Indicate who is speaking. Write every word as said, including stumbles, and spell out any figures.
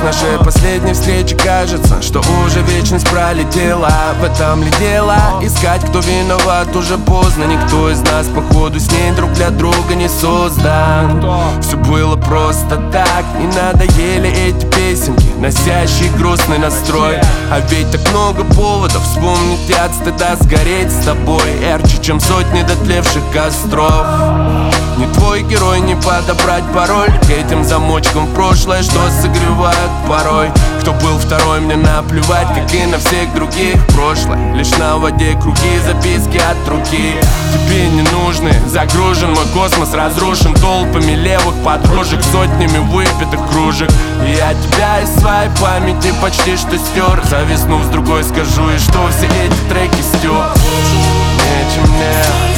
Speaker 1: нашей последней встречи кажется, что уже вечность пролетела. В этом ли дело? Искать, кто виноват, уже поздно. Никто из нас, походу, с ней друг для друга не создан. Все было просто так, и надоели эти песенки, носящие грустный настрой. А ведь так много поводов вспомнить и от стыда сгореть с тобой. Ярче, чем сотни дотлевших костров. Не твой герой, не подобрать пароль к этим замочкам в прошлое, что согревают порой. Кто был второй, мне наплевать, как и на всех других. Прошлое лишь на воде круги, записки от руки. Тебе не нужны, загружен мой космос, разрушен толпами левых подружек, сотнями выпитых кружек. И я тебя из своей памяти почти что стер. Зависнув с другой, скажу, и что все эти треки стер. Нечем мне